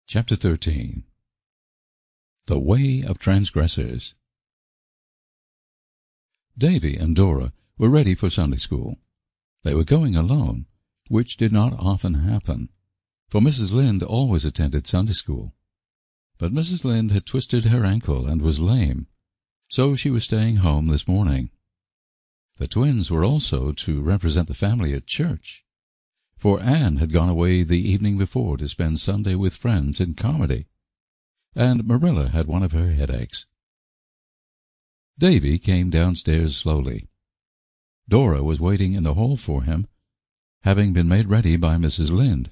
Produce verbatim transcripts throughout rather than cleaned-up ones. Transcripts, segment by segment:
Chapter thirteen. The Way of Transgressors. Davy and Dora were ready for Sunday school. They were going alone, which did not often happen, for Missus Lynde always attended Sunday school. But Missus Lynde had twisted her ankle and was lame, so she was staying home this morning. The twins were also to represent the family at church, for Anne had gone away the evening before to spend Sunday with friends in Carmody, and Marilla had one of her headaches. Davy came downstairs slowly. Dora was waiting in the hall for him, having been made ready by Missus Lynde.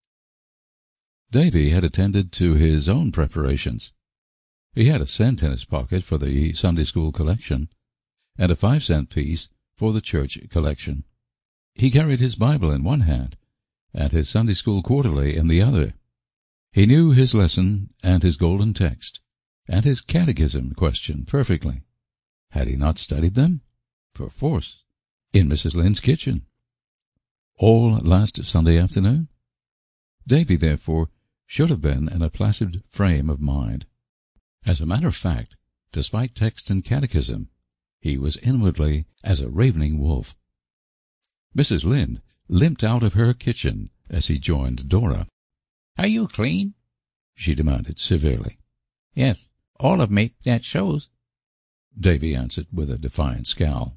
Davy had attended to his own preparations. He had a cent in his pocket for the Sunday school collection, and a five-cent piece for the church collection. He carried his Bible in one hand, and his Sunday school quarterly in the other. He knew his lesson and his golden text, and his catechism question perfectly. Had he not studied them? Perforce, in Missus Lynde's kitchen. All last Sunday afternoon? Davy, therefore, should have been in a placid frame of mind. As a matter of fact, despite text and catechism, he was inwardly as a ravening wolf. Missus Lynde limped out of her kitchen as he joined Dora. "Are you clean?" she demanded severely. "Yes, all of me, that shows," Davy answered with a defiant scowl.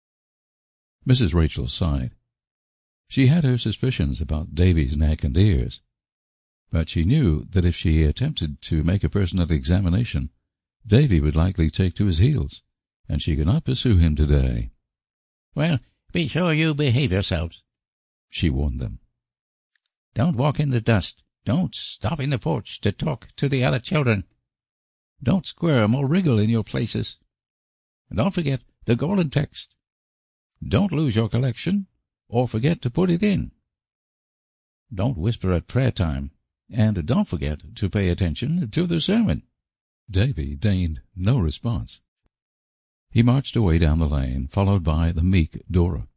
Missus Rachel sighed. She had her suspicions about Davy's neck and ears, but she knew that if she attempted to make a personal examination, Davy would likely take to his heels, and she could not pursue him today. "Well, be sure you behave yourselves," she warned them. "Don't walk in the dust. Don't stop in the porch to talk to the other children. Don't squirm or wriggle in your places. Don't forget the golden text. Don't lose your collection, or forget to put it in. Don't whisper at prayer time, and don't forget to pay attention to the sermon." Davy deigned no response. He marched away down the lane, followed by the meek Dora.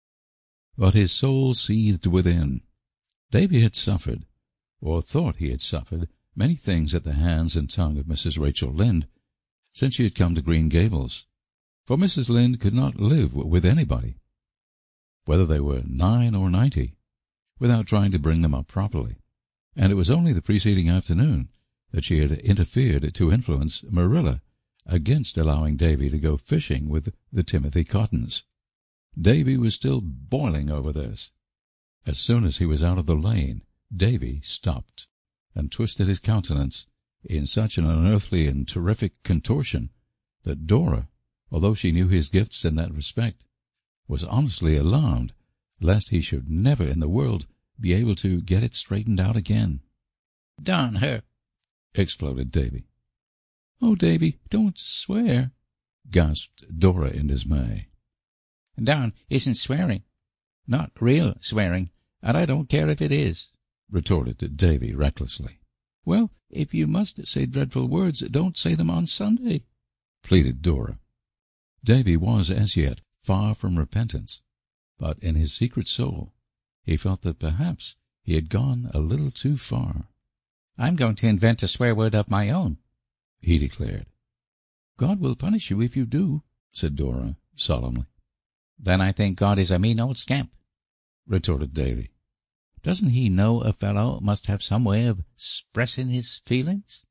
But his soul seethed within. Davy had suffered, or thought he had suffered, many things at the hands and tongue of Missus Rachel Lynde since she had come to Green Gables, for Missus Lynde could not live with anybody, whether they were nine or ninety, without trying to bring them up properly, and it was only the preceding afternoon that she had interfered to influence Marilla against allowing Davy to go fishing with the Timothy Cottons. Davy was still boiling over this. As soon as he was out of the lane, Davy stopped and twisted his countenance in such an unearthly and terrific contortion that Dora, although she knew his gifts in that respect, was honestly alarmed lest he should never in the world be able to get it straightened out again. "Darn her!" exploded Davy. "Oh, Davy, don't swear," gasped Dora in dismay. "Darn isn't swearing. Not real swearing, and I don't care if it is," retorted Davy recklessly. "Well, if you must say dreadful words, don't say them on Sunday," pleaded Dora. Davy was as yet far from repentance, but in his secret soul he felt that perhaps he had gone a little too far. "I'm going to invent a swear word of my own," he declared. "God will punish you if you do," said Dora solemnly. "Then I think God is a mean old scamp," retorted Davy. "Doesn't he know a fellow must have some way of expressing his feelings?"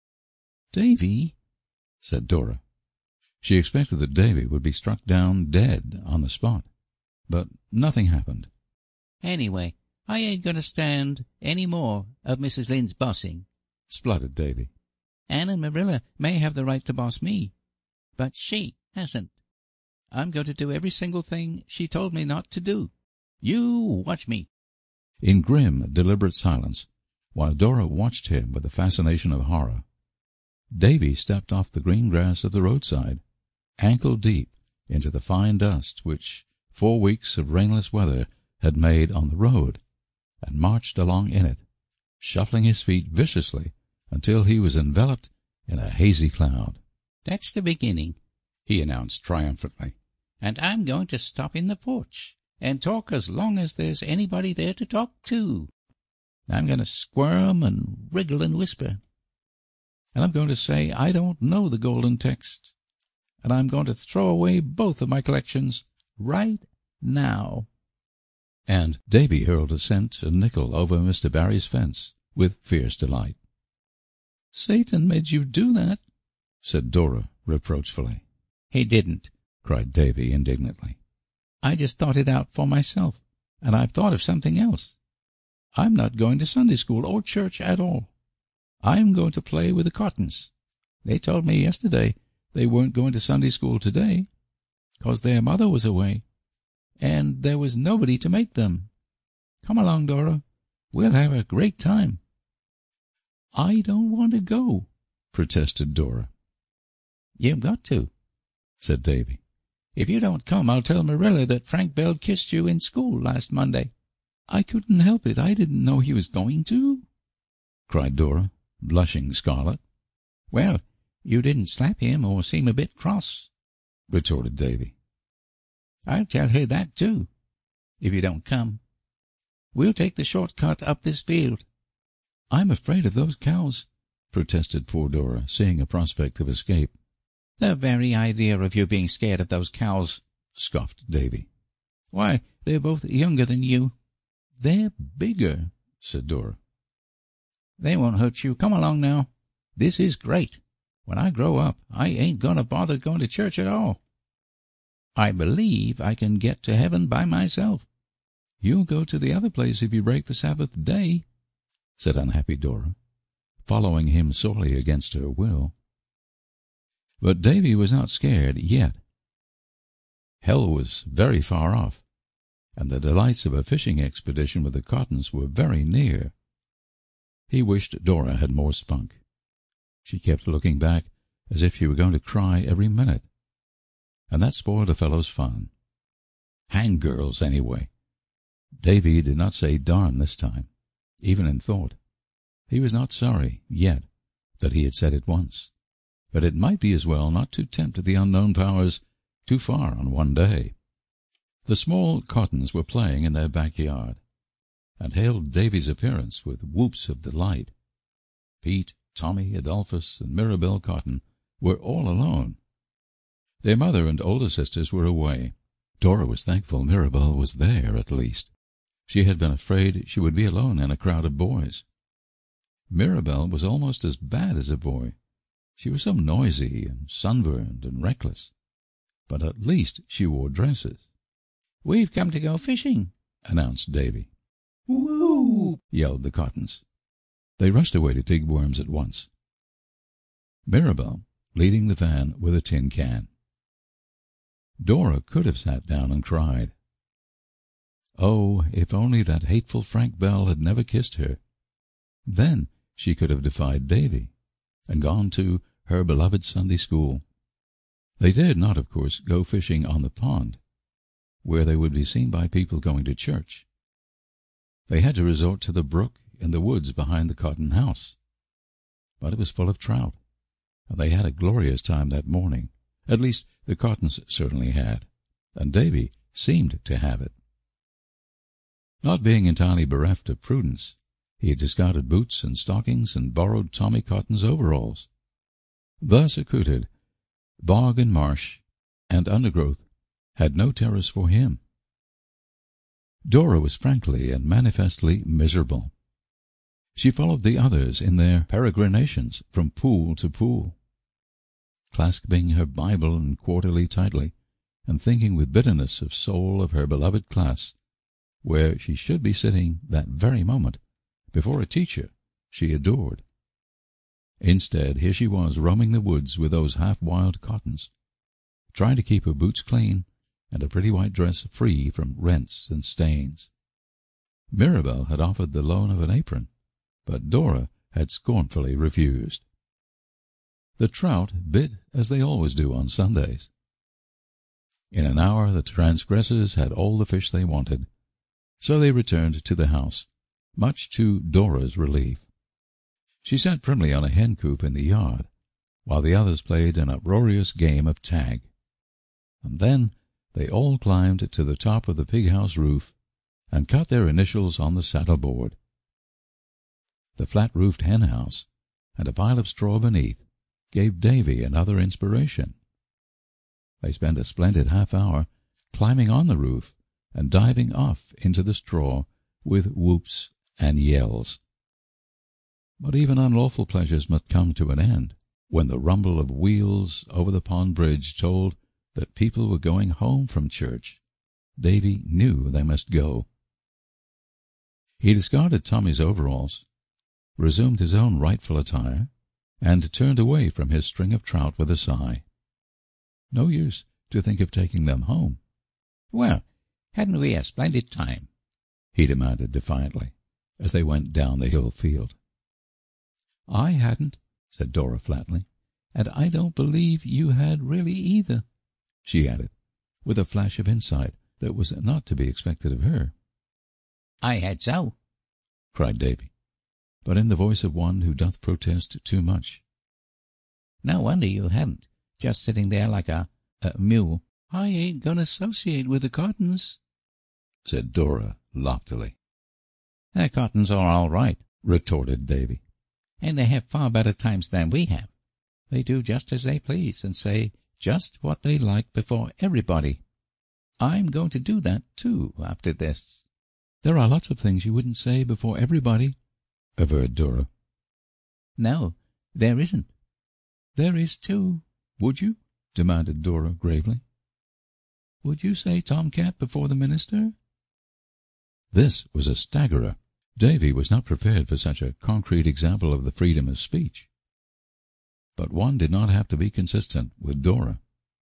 "Davy," said Dora. She expected that Davy would be struck down dead on the spot, but nothing happened. "Anyway, I ain't going to stand any more of Missus Lynde's bossing," spluttered Davy. "Anne and Marilla may have the right to boss me, but she hasn't. I'm going to do every single thing she told me not to do. You watch me." In grim, deliberate silence, while Dora watched him with the fascination of horror, Davy stepped off the green grass of the roadside, ankle-deep into the fine dust which four weeks of rainless weather had made on the road, and marched along in it, shuffling his feet viciously until he was enveloped in a hazy cloud. "That's the beginning," he announced triumphantly, "and I'm going to stop in the porch and talk as long as there's anybody there to talk to." I'm going to squirm and wriggle and whisper. And I'm going to say I don't know the golden text. And I'm going to throw away both of my collections right now. And Davy hurled a cent and nickel over Mister Barry's fence with fierce delight. Satan made you do that, said Dora reproachfully. He didn't, cried Davy indignantly. I just thought it out for myself, and I've thought of something else. I'm not going to Sunday school or church at all. I'm going to play with the Cottons. They told me yesterday they weren't going to Sunday school today, 'cause their mother was away, and there was nobody to make them. Come along, Dora. We'll have a great time. I don't want to go, protested Dora. You've got to, said Davy. If you don't come, I'll tell Marilla that Frank Bell kissed you in school last Monday. I couldn't help it. I didn't know he was going to, cried Dora, blushing scarlet. Well, you didn't slap him or seem a bit cross, retorted Davy. I'll tell her that, too, if you don't come. We'll take the short cut up this field. I'm afraid of those cows, protested poor Dora, seeing a prospect of escape. The very idea of you being scared of those cows, scoffed Davy. Why, they're both younger than you. They're bigger, said Dora. They won't hurt you. Come along now. This is great. When I grow up, I ain't going to bother going to church at all. I believe I can get to heaven by myself. You'll go to the other place if you break the Sabbath day, said unhappy Dora, following him sorely against her will. But Davy was not scared yet. Hell was very far off, and the delights of a fishing expedition with the Cottons were very near. He wished Dora had more spunk. She kept looking back as if she were going to cry every minute, and that spoiled a fellow's fun. Hang girls, anyway. Davy did not say darn this time, even in thought. He was not sorry, yet, that he had said it once, but it might be as well not to tempt the unknown powers too far on one day. The small Cottons were playing in their backyard, and hailed Davy's appearance with whoops of delight. Pete, Tommy, Adolphus, and Mirabel Cotton were all alone. Their mother and older sisters were away. Dora was thankful Mirabel was there, at least. She had been afraid she would be alone in a crowd of boys. Mirabel was almost as bad as a boy. She was so noisy and sunburned and reckless. But at least she wore dresses. "We've come to go fishing," announced Davy. "Woo!" yelled the Cottons. They rushed away to dig worms at once, Mirabel leading the van with a tin can. Dora could have sat down and cried. Oh, if only that hateful Frank Bell had never kissed her. Then she could have defied Davy, and gone to her beloved Sunday school. They dared not, of course, go fishing on the pond, where they would be seen by people going to church. They had to resort to the brook in the woods behind the Cotton house. But it was full of trout, and they had a glorious time that morning. At least the Cottons certainly had, and Davy seemed to have it. Not being entirely bereft of prudence, he had discarded boots and stockings and borrowed Tommy Cotton's overalls. Thus accoutred, bog and marsh and undergrowth had no terrors for him. Dora was frankly and manifestly miserable. She followed the others in their peregrinations from pool to pool, clasping her Bible and quarterly tightly, and thinking with bitterness of soul of her beloved class, where she should be sitting that very moment before a teacher she adored. Instead, here she was roaming the woods with those half-wild Cottons, trying to keep her boots clean and a pretty white dress free from rents and stains. Mirabel had offered the loan of an apron, but Dora had scornfully refused. The trout bit as they always do on Sundays. In an hour the transgressors had all the fish they wanted, so they returned to the house, much to Dora's relief. She sat primly on a hen coop in the yard, while the others played an uproarious game of tag. And then they all climbed to the top of the pig-house roof and cut their initials on the saddle-board. the flat-roofed hen-house, and a pile of straw beneath gave Davy another inspiration. They spent a splendid half-hour climbing on the roof and diving off into the straw with whoops and yells. But even unlawful pleasures must come to an end. When the rumble of wheels over the pond bridge told that people were going home from church, Davy knew they must go. He discarded Tommy's overalls, resumed his own rightful attire, and turned away from his string of trout with a sigh. No use to think of taking them home. "Well, hadn't we a splendid time?" he demanded defiantly, as they went down the hill field. "I hadn't," said Dora flatly, "and I don't believe you had really either," she added, with a flash of insight that was not to be expected of her. "I had so," cried Davy, but in the voice of one who doth protest too much. "No wonder you hadn't, just sitting there like a, a mule." "I ain't going to associate with the Cottons," said Dora loftily. "The Cottons are all right," retorted Davy. "and they have far better times than we have. They do just as they please and say just what they like before everybody. I'm going to do that, too, after this." "There are lots of things you wouldn't say before everybody," averred Dora. "No, there isn't." "There is, too. Would you?" demanded Dora gravely. "Would you say tomcat before the minister?" This was a staggerer. Davy was not prepared for such a concrete example of the freedom of speech. But one did not have to be consistent with Dora.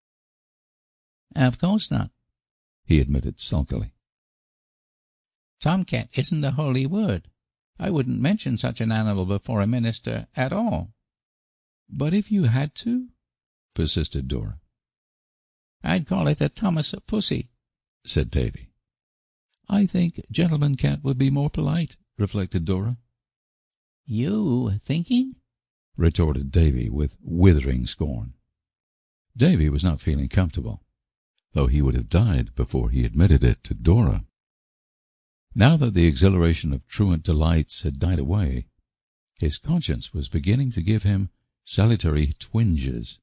"Of course not," he admitted sulkily. "Tomcat isn't a holy word. I wouldn't mention such an animal before a minister at all." "But if you had to?" persisted Dora. "I'd call it a Thomas Pussy," said Davy. "I think gentleman cat would be more polite," reflected Dora. "You thinking?" retorted Davy with withering scorn. Davy was not feeling comfortable, though he would have died before he admitted it to Dora. Now that the exhilaration of truant delights had died away, his conscience was beginning to give him salutary twinges.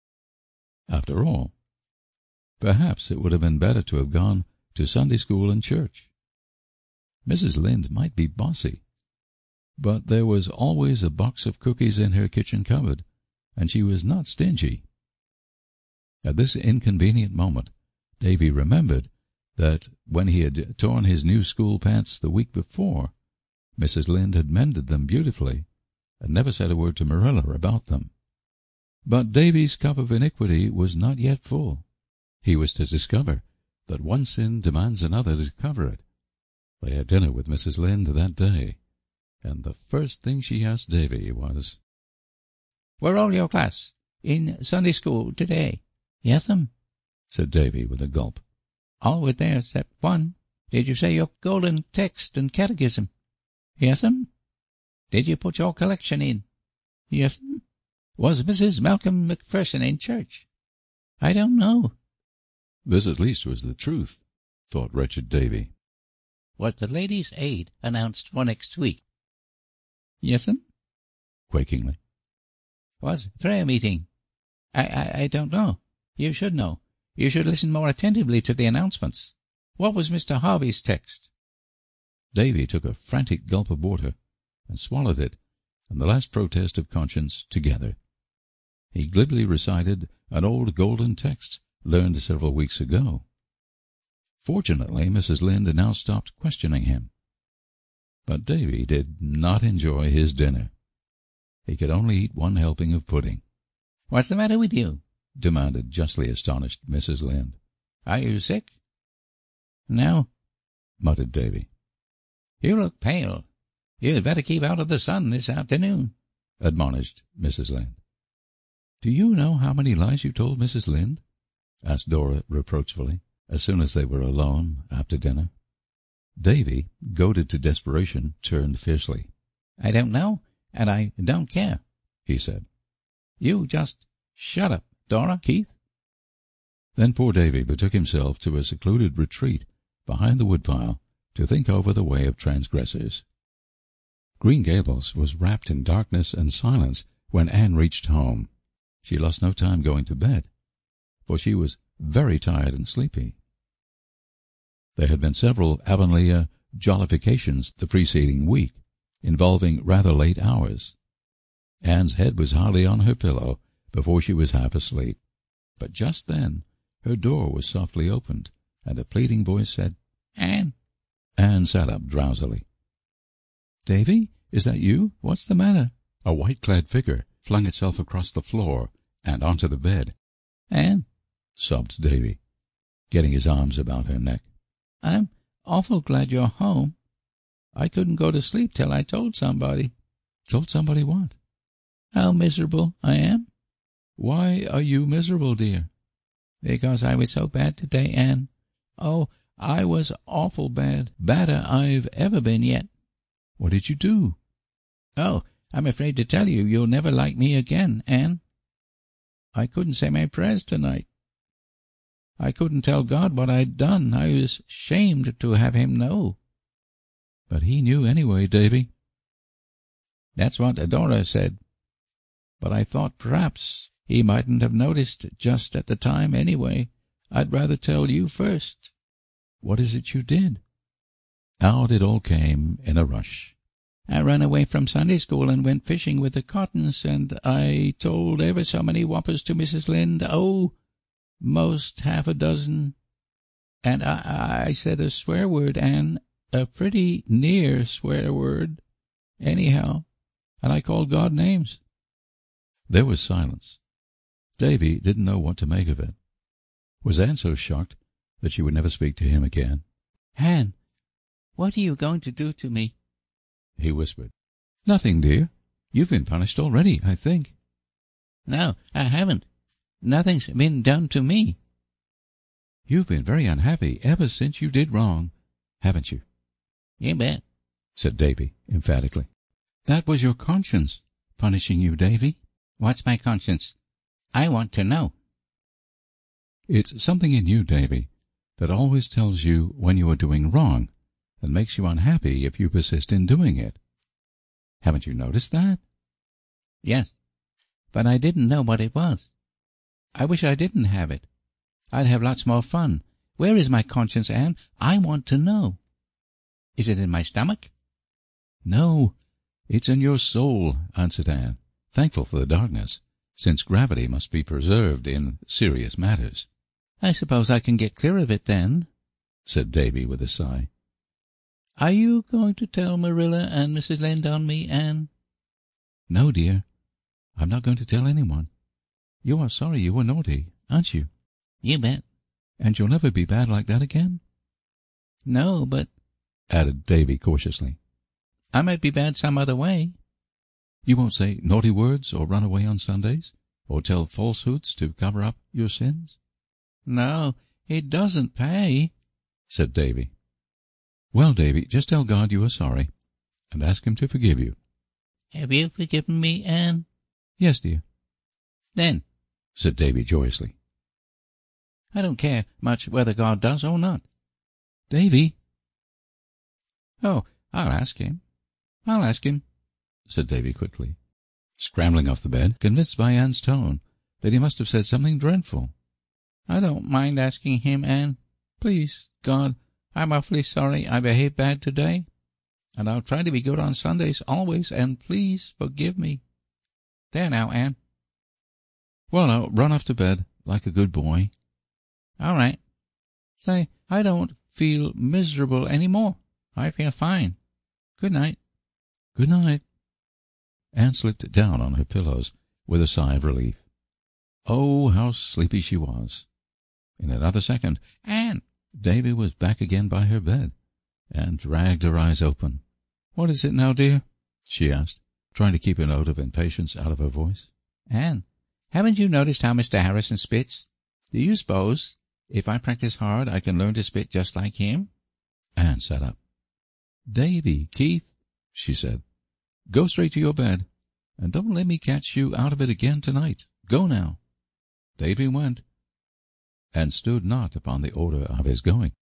After all, perhaps it would have been better to have gone to Sunday school and church. Missus Lynde might be bossy, but there was always a box of cookies in her kitchen cupboard, and she was not stingy. At this inconvenient moment, Davy remembered that when he had torn his new school pants the week before, Missus Lynde had mended them beautifully, and never said a word to Marilla about them. But Davy's cup of iniquity was not yet full. He was to discover that one sin demands another to cover it. They had dinner with Missus Lynde that day, and the first thing she asked Davy was, "Were all your class in Sunday school today?" "Yes'm," said Davy with a gulp. "All were there except one. Did you say your golden text and catechism?" "Yes'm." "Did you put your collection in?" "Yes'm." "Was Missus Malcolm McPherson in church?" "I don't know." This at least was the truth, thought wretched Davy. "Was the Ladies' Aid announced for next week?" "Yes'm," quakingly. "Was prayer meeting?" I, I I don't know. You should know. You should listen more attentively to the announcements. What was Mister Harvey's text?" Davy took a frantic gulp of water and swallowed it and the last protest of conscience together. He glibly recited an old golden text learned several weeks ago. Fortunately, Missus Lynde had now stopped questioning him. But Davy did not enjoy his dinner. He could only eat one helping of pudding. "What's the matter with you?" demanded justly astonished Missus Lynde. "Are you sick?" "No," muttered Davy. "You look pale. You'd better keep out of the sun this afternoon," admonished Missus Lynde. "Do you know how many lies you told Missus Lynde?" asked Dora reproachfully, as soon as they were alone after dinner. Davy, goaded to desperation, turned fiercely. "I don't know, and I don't care," he said. "You just shut up, Dora Keith." Then poor Davy betook himself to a secluded retreat behind the woodpile to think over the way of transgressors. Green Gables was wrapped in darkness and silence when Anne reached home. She lost no time going to bed, for she was very tired and sleepy. There had been several Avonlea jollifications the preceding week, involving rather late hours. Anne's head was hardly on her pillow before she was half asleep, but just then her door was softly opened, and a pleading voice said, "Anne." Anne sat up drowsily. "Davy, is that you? What's the matter?" A white-clad figure flung itself across the floor and onto the bed. "Anne," sobbed Davy, getting his arms about her neck, "I'm awful glad you're home. I couldn't go to sleep till I told somebody." "Told somebody what?" "How miserable I am." "Why are you miserable, dear?" "Because I was so bad today, Anne. Oh, I was awful bad, badder I've ever been yet." "What did you do?" "Oh, I'm afraid to tell you. You'll never like me again, Anne. I couldn't say my prayers tonight. I couldn't tell God what I'd done. I was ashamed to have him know." "But he knew anyway, Davy." "That's what Adora said. But I thought perhaps he mightn't have noticed just at the time anyway. I'd rather tell you first." "What is it you did?" Out it all came in a rush. "I ran away from Sunday school and went fishing with the Cottons, and I told ever so many whoppers to Missus Lynde, oh, most half a dozen. And I, I said a swear word, Anne, a pretty near swear word, anyhow, and I called God names." There was silence. Davy didn't know what to make of it. Was Anne so shocked that she would never speak to him again? "Anne, what are you going to do to me?" he whispered. "Nothing, dear. You've been punished already, I think." "No, I haven't. Nothing's been done to me." "You've been very unhappy ever since you did wrong, haven't you?" "You bet," said Davy emphatically. "That was your conscience punishing you, Davy." "What's my conscience? I want to know." "It's something in you, Davy, that always tells you when you are doing wrong, and makes you unhappy if you persist in doing it. Haven't you noticed that?" "Yes, but I didn't know what it was. I wish I didn't have it. I'd have lots more fun. Where is my conscience, Anne? I want to know. Is it in my stomach?" "No, it's in your soul," answered Anne, thankful for the darkness, since gravity must be preserved in serious matters. "I suppose I can get clear of it, then," said Davy with a sigh. "Are you going to tell Marilla and Missus Lynde on me, Anne?" "No, dear. I'm not going to tell anyone. You are sorry you were naughty, aren't you?" "You bet." "And you'll never be bad like that again?" "No, but," added Davy cautiously, "I might be bad some other way." "You won't say naughty words or run away on Sundays, or tell falsehoods to cover up your sins?" "No, it doesn't pay," said Davy. "Well, Davy, just tell God you are sorry, and ask him to forgive you." "Have you forgiven me, Anne?" "Yes, dear." "Then," said Davy joyously, "I don't care much whether God does or not." "Davy!" "Oh, I'll ask him. I'll ask him," said Davy quickly, scrambling off the bed, convinced by Anne's tone that he must have said something dreadful. "I don't mind asking him, Anne. Please, God, I'm awfully sorry I behaved bad today, and I'll try to be good on Sundays always, and please forgive me. There now, Anne." "Well, now, run off to bed like a good boy." "All right. Say, I don't feel miserable any more. I feel fine. Good night." "Good night." Anne slipped down on her pillows with a sigh of relief. Oh, how sleepy she was! In another second, "Anne!" Davy was back again by her bed, and dragged her eyes open. "What is it now, dear?" she asked, trying to keep a note of impatience out of her voice. "Anne, haven't you noticed how Mister Harrison spits? Do you suppose, if I practice hard, I can learn to spit just like him?" Anne sat up. "Davy, Keith," she said, "go straight to your bed, and don't let me catch you out of it again tonight. Go now." Davy went, and stood not upon the order of his going.